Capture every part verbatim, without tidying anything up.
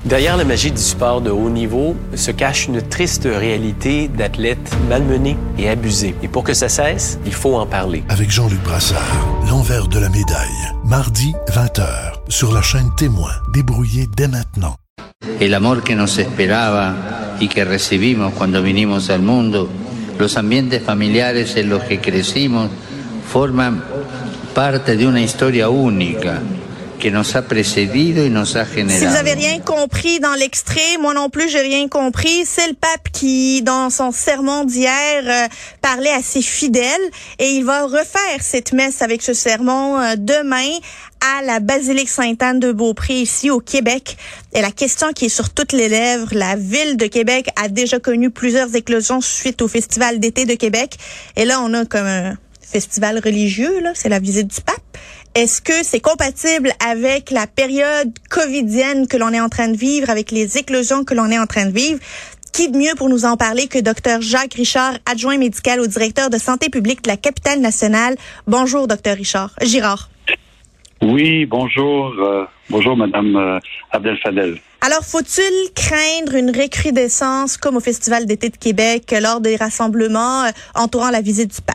Derrière la magie du sport de haut niveau se cache une triste réalité d'athlètes malmenés et abusés. Et pour que ça cesse, il faut en parler. Avec Jean-Luc Brassard, l'envers de la médaille. Mardi, vingt heures, sur la chaîne Témoin. Débrouillé dès maintenant. El amor que nos esperaba y que recibimos cuando vinimos al mundo, los ambientes familiares en los que crecimos, forman parte de una historia única que nos a precedido y nos a generado. Si vous avez rien compris dans l'extrait, moi non plus j'ai rien compris, c'est le pape qui, dans son sermon d'hier, euh, parlait à ses fidèles et il va refaire cette messe avec ce sermon euh, demain à la basilique Sainte-Anne de Beaupré ici au Québec. Et la question qui est sur toutes les lèvres, la ville de Québec a déjà connu plusieurs éclosions suite au Festival d'été de Québec. Et là, on a comme un festival religieux, là, c'est la visite du pape. Est-ce que c'est compatible avec la période covidienne que l'on est en train de vivre, avec les éclosions que l'on est en train de vivre? Qui de mieux pour nous en parler que Dr Jacques Richard, adjoint médical au directeur de santé publique de la capitale nationale? Bonjour, Dr Richard. Girard. Oui, bonjour. Euh, bonjour, Madame euh, Abdel-Fadel. Alors, faut-il craindre une recrudescence comme au Festival d'été de Québec lors des rassemblements euh, entourant la visite du pape?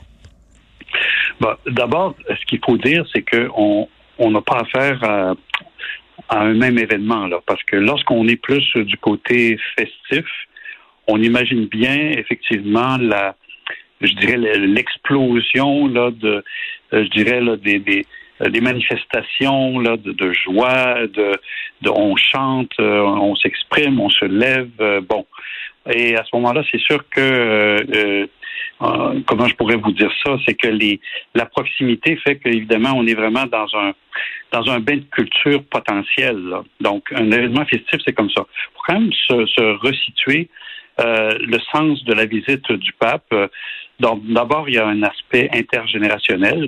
Bon, d'abord, ce qu'il faut dire, c'est qu'on on n'a pas affaire à, à un même événement, là, parce que lorsqu'on est plus du côté festif, on imagine bien effectivement la, je dirais l'explosion là de, je dirais là des, des des manifestations là de, de joie, de, de on chante, on s'exprime, on se lève, bon. Et à ce moment-là, c'est sûr que euh, euh, comment je pourrais vous dire ça, c'est que les la proximité fait qu'évidemment on est vraiment dans un dans un bain de culture potentiel. Là. Donc un événement festif, c'est comme ça. Pour quand même se, se resituer euh, le sens de la visite du pape. Donc d'abord il y a un aspect intergénérationnel.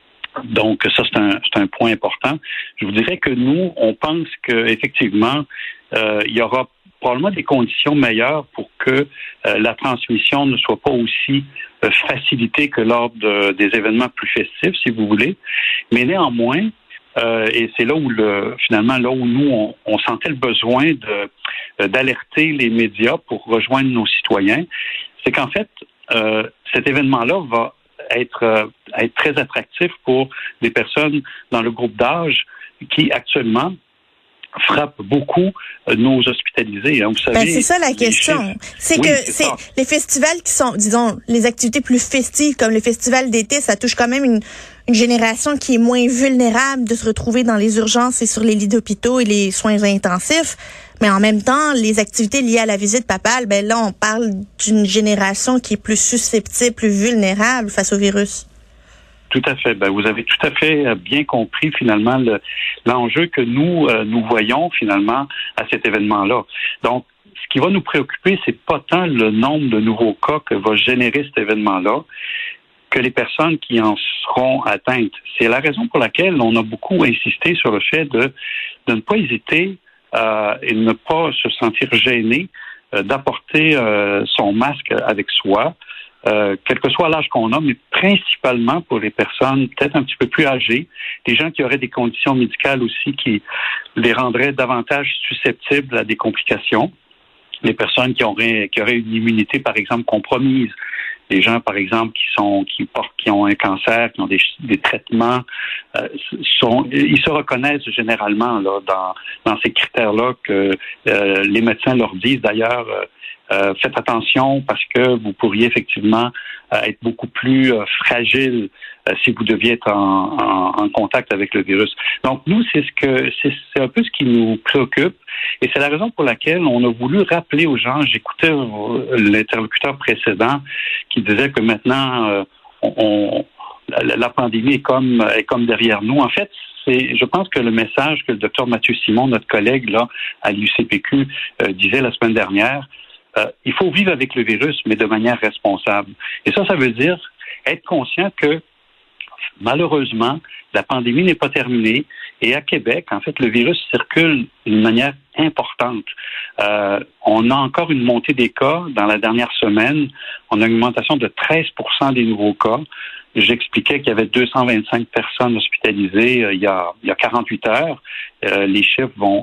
Donc ça c'est un c'est un point important. Je vous dirais que nous on pense que effectivement euh, il y aura probablement des conditions meilleures pour que euh, la transmission ne soit pas aussi euh, facilitée que lors de, des événements plus festifs, si vous voulez. Mais néanmoins, euh, et c'est là où le finalement là où nous on, on sentait le besoin de euh, d'alerter les médias pour rejoindre nos citoyens, c'est qu'en fait euh, cet événement-là va être euh, être très attractif pour des personnes dans le groupe d'âge qui actuellement frappe beaucoup euh, nos hospitalisés. Hein. Vous savez, ben, c'est ça la question. C'est oui, que c'est, c'est les festivals qui sont, disons, les activités plus festives comme le festival d'été, ça touche quand même une, une génération qui est moins vulnérable de se retrouver dans les urgences et sur les lits d'hôpitaux et les soins intensifs. Mais en même temps, les activités liées à la visite papale, ben là, on parle d'une génération qui est plus susceptible, plus vulnérable face au virus. Tout à fait. Ben, vous avez tout à fait bien compris finalement le, l'enjeu que nous euh, nous voyons finalement à cet événement-là. Donc, ce qui va nous préoccuper, c'est pas tant le nombre de nouveaux cas que va générer cet événement-là, que les personnes qui en seront atteintes. C'est la raison pour laquelle on a beaucoup insisté sur le fait de, de ne pas hésiter euh, et de ne pas se sentir gêné euh, d'apporter euh, son masque avec soi. Euh, quel que soit l'âge qu'on a, mais principalement pour les personnes peut-être un petit peu plus âgées, des gens qui auraient des conditions médicales aussi qui les rendraient davantage susceptibles à des complications, les personnes qui auraient qui auraient une immunité par exemple compromise, les gens par exemple qui sont qui portent qui ont un cancer, qui ont des, des traitements, euh, sont ils se reconnaissent généralement là dans dans ces critères-là que euh, les médecins leur disent d'ailleurs. Euh, Euh, faites attention parce que vous pourriez effectivement euh, être beaucoup plus euh, fragile euh, si vous deviez être en, en, en contact avec le virus. Donc nous, c'est ce que c'est, c'est un peu ce qui nous préoccupe et c'est la raison pour laquelle on a voulu rappeler aux gens. J'écoutais euh, l'interlocuteur précédent qui disait que maintenant euh, on, on, la, la pandémie est comme est comme derrière nous. En fait, c'est, je pense que le message que le docteur Mathieu Simon, notre collègue là à l'U C P Q, euh, disait la semaine dernière. Euh, il faut vivre avec le virus, mais de manière responsable. Et ça, ça veut dire être conscient que, malheureusement, la pandémie n'est pas terminée. Et à Québec, en fait, le virus circule d'une manière importante. Euh, on a encore une montée des cas dans la dernière semaine. On a une augmentation de treize pour cent des nouveaux cas. J'expliquais qu'il y avait deux cent vingt-cinq personnes hospitalisées euh, il y a, il y a quarante-huit heures. Euh, les chiffres vont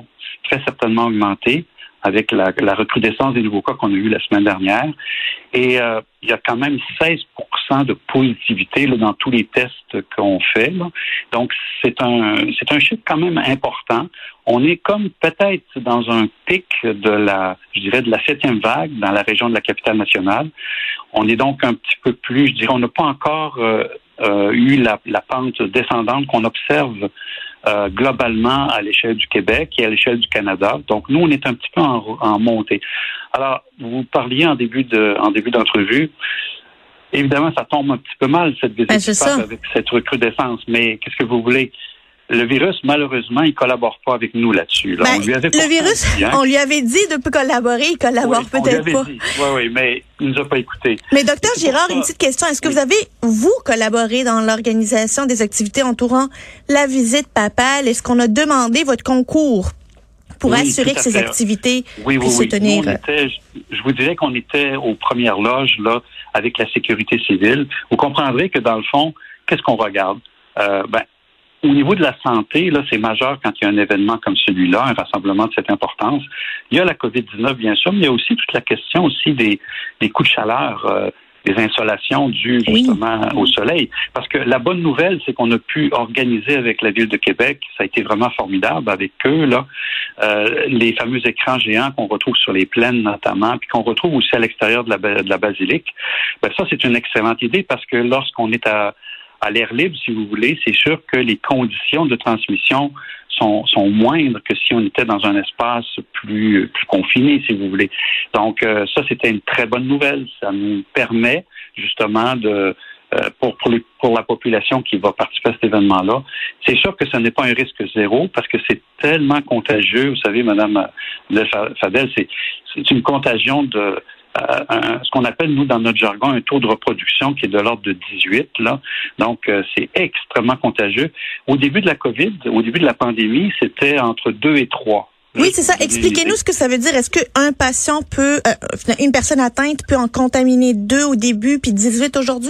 très certainement augmenter avec la, la recrudescence des nouveaux cas qu'on a eu la semaine dernière. Et euh, il y a quand même seize pour cent de positivité là, dans tous les tests qu'on fait. Là. Donc, c'est un c'est un chiffre quand même important. On est comme peut-être dans un pic de la, je dirais, de la septième vague dans la région de la capitale nationale. On est donc un petit peu plus, je dirais, on n'a pas encore euh, euh, eu la, la pente descendante qu'on observe Euh, globalement à l'échelle du Québec et à l'échelle du Canada. Donc, nous, on est un petit peu en, en montée. Alors, vous parliez en début de, en début d'entrevue. Évidemment, ça tombe un petit peu mal, cette visite ben, avec cette recrudescence. Mais qu'est-ce que vous voulez? Le virus, malheureusement, il collabore pas avec nous là-dessus. Là. Ben, on lui avait le virus, dit, hein? on lui avait dit de pas collaborer, il collabore oui, peut-être pas. Dit. Oui, oui, mais il nous a pas écoutés. Mais docteur Girard, une petite question. Est-ce que oui. vous avez, vous, collaboré dans l'organisation des activités entourant la visite papale? Est-ce qu'on a demandé votre concours pour oui, assurer que ces fait. activités oui, oui, puissent oui. se tenir? Nous, on était, je vous dirais qu'on était aux premières loges là avec la sécurité civile. Vous comprendrez que dans le fond, qu'est-ce qu'on regarde? Euh, ben, Au niveau de la santé, là, c'est majeur quand il y a un événement comme celui-là, un rassemblement de cette importance. Il y a la covid dix-neuf, bien sûr, mais il y a aussi toute la question aussi des, des coups de chaleur, euh, des insolations dues justement oui. au soleil. Parce que la bonne nouvelle, c'est qu'on a pu organiser avec la Ville de Québec, ça a été vraiment formidable avec eux, là, euh, les fameux écrans géants qu'on retrouve sur les plaines notamment, puis qu'on retrouve aussi à l'extérieur de la, de la basilique. Ben, ça, c'est une excellente idée parce que lorsqu'on est à à l'air libre, si vous voulez, c'est sûr que les conditions de transmission sont, sont moindres que si on était dans un espace plus, plus confiné, si vous voulez. Donc, euh, ça, c'était une très bonne nouvelle. Ça nous permet, justement, de euh, pour, pour, les, pour la population qui va participer à cet événement-là. C'est sûr que ce n'est pas un risque zéro parce que c'est tellement contagieux. Vous savez, Mme Fadel, c'est, c'est une contagion de Euh, un, ce qu'on appelle, nous, dans notre jargon, un taux de reproduction qui est de l'ordre de dix-huit. Là. Donc, euh, c'est extrêmement contagieux. Au début de la COVID, au début de la pandémie, c'était entre deux et trois. Oui, c'est ça. Expliquez-nous ce que ça veut dire. Est-ce qu'un patient peut, euh, une personne atteinte peut en contaminer deux au début puis dix-huit aujourd'hui?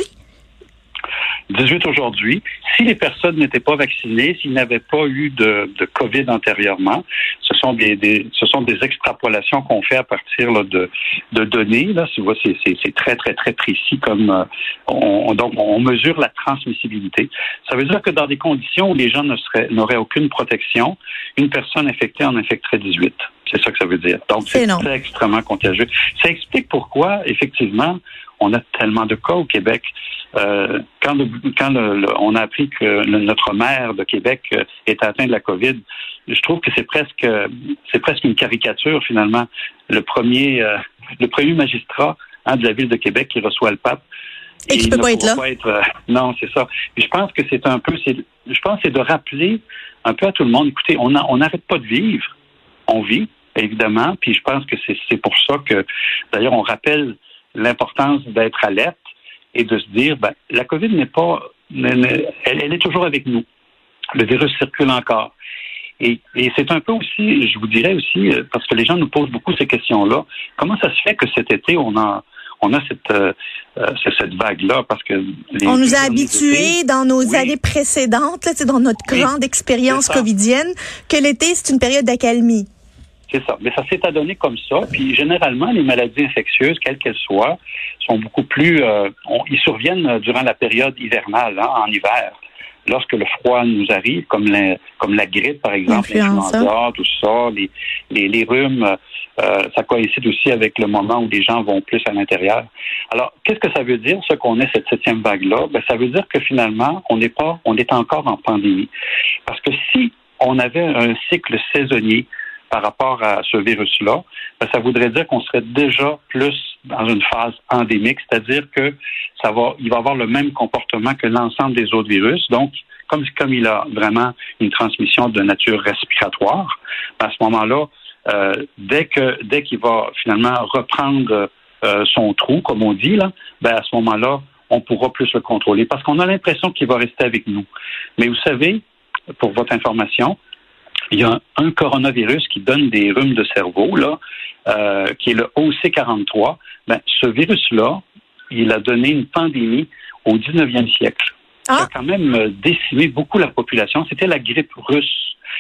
dix-huit aujourd'hui. Si les personnes n'étaient pas vaccinées, s'ils n'avaient pas eu de, de COVID antérieurement, ce sont des, des ce sont des extrapolations qu'on fait à partir là, de, de données. Là, c'est, c'est, c'est très très très précis comme euh, on, donc on mesure la transmissibilité. Ça veut dire que dans des conditions où les gens ne seraient n'auraient aucune protection, une personne infectée en infecterait dix-huit. C'est ça que ça veut dire. Donc c'est, c'est extrêmement contagieux. Ça explique pourquoi effectivement on a tellement de cas au Québec. Euh, quand le, quand le, le, on a appris que le, notre maire de Québec euh, est atteint de la COVID, je trouve que c'est presque c'est presque une caricature finalement. Le premier euh, le premier magistrat hein, de la ville de Québec qui reçoit le pape et, et qui peut pas être là. Pas être, euh, non, c'est ça. Et je pense que c'est un peu c'est je pense que c'est de rappeler un peu à tout le monde. Écoutez, on a, on n'arrête pas de vivre, on vit évidemment. Puis je pense que c'est c'est pour ça que d'ailleurs on rappelle l'importance d'être alerte et de se dire, ben, la COVID n'est pas, elle, elle est toujours avec nous. Le virus circule encore. Et, et c'est un peu aussi, je vous dirais aussi, parce que les gens nous posent beaucoup ces questions-là, comment ça se fait que cet été, on a, on a cette, euh, cette vague-là, parce que... Les on nous a habitués dans nos oui. années précédentes, là, dans notre grande oui, expérience covidienne, que l'été, c'est une période d'accalmie. C'est ça. Mais ça s'est adonné comme ça. Puis généralement, les maladies infectieuses, quelles qu'elles soient, sont beaucoup plus... Euh, on, ils surviennent durant la période hivernale, hein, en hiver. Lorsque le froid nous arrive, comme la, comme la grippe, par exemple, l'influenza, tout ça, les, les, les rhumes, euh, ça coïncide aussi avec le moment où les gens vont plus à l'intérieur. Alors, qu'est-ce que ça veut dire, ce qu'on est cette septième vague-là? Ben, ça veut dire que finalement, on n'est pas, on est encore en pandémie. Parce que si on avait un cycle saisonnier par rapport à ce virus-là, ben, ça voudrait dire qu'on serait déjà plus dans une phase endémique, c'est-à-dire que ça va, il va avoir le même comportement que l'ensemble des autres virus. Donc, comme, comme il a vraiment une transmission de nature respiratoire, ben, à ce moment-là, euh, dès que dès qu'il va finalement reprendre euh, son trou, comme on dit, là, ben, à ce moment-là, on pourra plus le contrôler parce qu'on a l'impression qu'il va rester avec nous. Mais vous savez, pour votre information, il y a un, un coronavirus qui donne des rhumes de cerveau, là, euh, qui est le O C quarante-trois. Ben, ce virus-là, il a donné une pandémie au dix-neuvième siècle. Ah. Il a quand même décimé beaucoup la population. C'était la grippe russe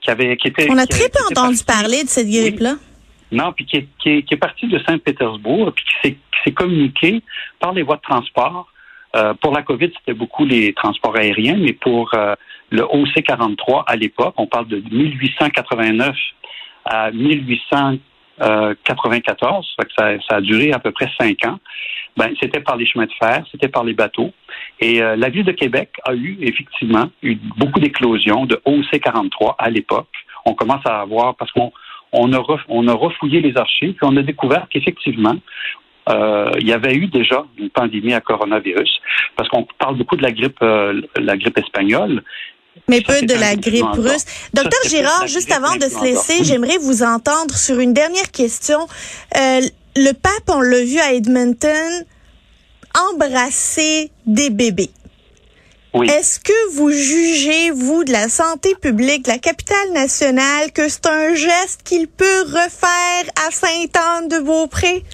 qui avait, qui était. On a qui, très peu qui entendu parti, parler de cette grippe-là. Oui. Non, puis qui est, qui, est, qui est parti de Saint-Pétersbourg, puis qui s'est, qui s'est communiqué par les voies de transport. Euh, pour la COVID, c'était beaucoup les transports aériens, mais pour euh, le O C quarante-trois à l'époque, on parle de mille huit cent quatre-vingt-neuf à mille huit cent quatre-vingt-quatorze, ça, ça, ça a duré à peu près cinq ans. Ben, c'était par les chemins de fer, c'était par les bateaux. Et euh, la ville de Québec a eu, effectivement, eu beaucoup d'éclosions de O C quarante-trois à l'époque. On commence à avoir, parce qu'on on a, ref, on a refouillé les archives, puis on a découvert qu'effectivement, Euh, il y avait eu déjà une pandémie à coronavirus, parce qu'on parle beaucoup de la grippe, euh, la grippe espagnole. Mais ça, peu de la grippe russe. Docteur Girard, juste avant de se laisser, oui. J'aimerais vous entendre sur une dernière question. Euh, le pape, on l'a vu à Edmonton, embrasser des bébés. Oui. Est-ce que vous jugez, vous, de la santé publique, de la capitale nationale, que c'est un geste qu'il peut refaire à Sainte-Anne-de-Beaupré?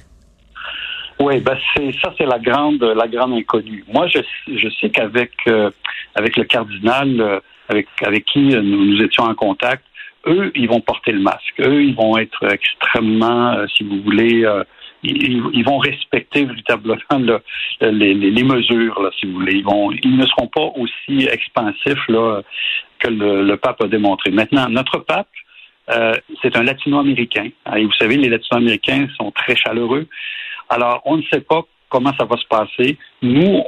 Oui, ben c'est ça, c'est la grande, la grande inconnue. Moi, je, je sais qu'avec euh, avec le cardinal, euh, avec avec qui nous, nous étions en contact, eux, ils vont porter le masque. Eux, ils vont être extrêmement, euh, si vous voulez, euh, ils, ils vont respecter véritablement le, les, les, les mesures, là, si vous voulez. Ils vont, ils ne seront pas aussi expansifs là que le, le pape a démontré. Maintenant, notre pape, euh, c'est un latino-américain. Et vous savez, les latino-américains sont très chaleureux. Alors, on ne sait pas comment ça va se passer. Nous,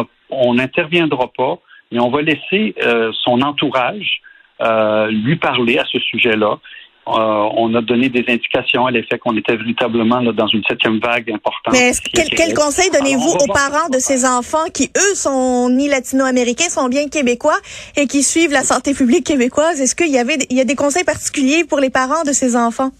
on n'interviendra pas, mais on va laisser euh, son entourage euh, lui parler à ce sujet-là. Euh, on a donné des indications à l'effet qu'on était véritablement là, dans une septième vague importante. Mais quel, quel conseil donnez-vous Alors, aux parents de ces enfants qui, eux, sont ni latino-américains, sont bien québécois et qui suivent la santé publique québécoise? Est-ce qu'il y avait il y a des conseils particuliers pour les parents de ces enfants?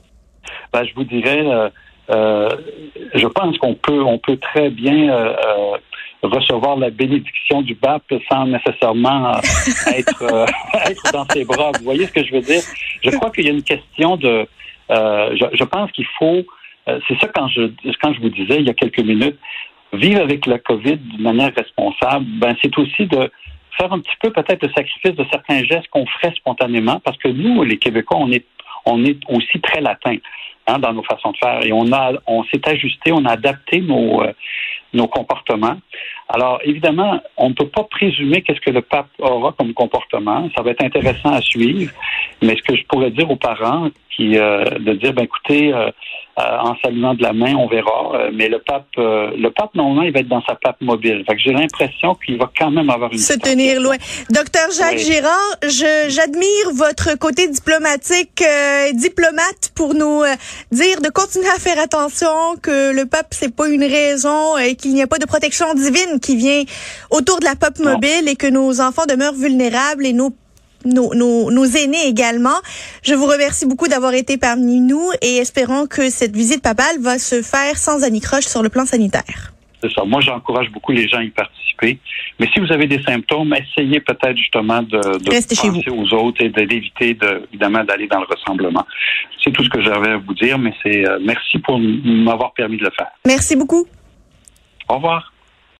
Ben, je vous dirais... Euh, Euh, je pense qu'on peut, on peut très bien euh, euh, recevoir la bénédiction du pape sans nécessairement euh, être, euh, être dans ses bras. Vous voyez ce que je veux dire? Je crois qu'il y a une question de. Euh, je, je pense qu'il faut. Euh, c'est ça quand je quand je vous disais il y a quelques minutes, vivre avec la COVID d'une manière responsable. Ben c'est aussi de faire un petit peu peut-être le sacrifice de certains gestes qu'on ferait spontanément, parce que nous, les Québécois, on est on est aussi très latins. Hein, dans nos façons de faire. Et on a, on s'est ajusté, on a adapté nos, euh, nos comportements. Alors, évidemment, on ne peut pas présumer qu'est-ce que le pape aura comme comportement. Ça va être intéressant à suivre. Mais ce que je pourrais dire aux parents, qui, euh, de dire, ben écoutez, euh, euh, en saluant de la main, on verra. Euh, mais le pape, euh, le pape, normalement, il va être dans sa pape mobile. Fait que j'ai l'impression qu'il va quand même avoir une... Se tenir loin. Docteur Jacques oui. Girard, je, j'admire votre côté diplomatique, euh, diplomate pour nous euh, dire de continuer à faire attention, que le pape, c'est pas une raison, et qu'il n'y a pas de protection divine qui vient autour de la pape mobile non. et que nos enfants demeurent vulnérables et nos Nos, nos, nos aînés également. Je vous remercie beaucoup d'avoir été parmi nous et espérons que cette visite papale va se faire sans anicroche sur le plan sanitaire. C'est ça. Moi, j'encourage beaucoup les gens à y participer. Mais si vous avez des symptômes, essayez peut-être justement de, de penser aux autres et d'éviter, de, évidemment, d'aller dans le ressemblement. C'est tout ce que j'avais à vous dire, mais c'est euh, merci pour m'avoir permis de le faire. Merci beaucoup. Au revoir.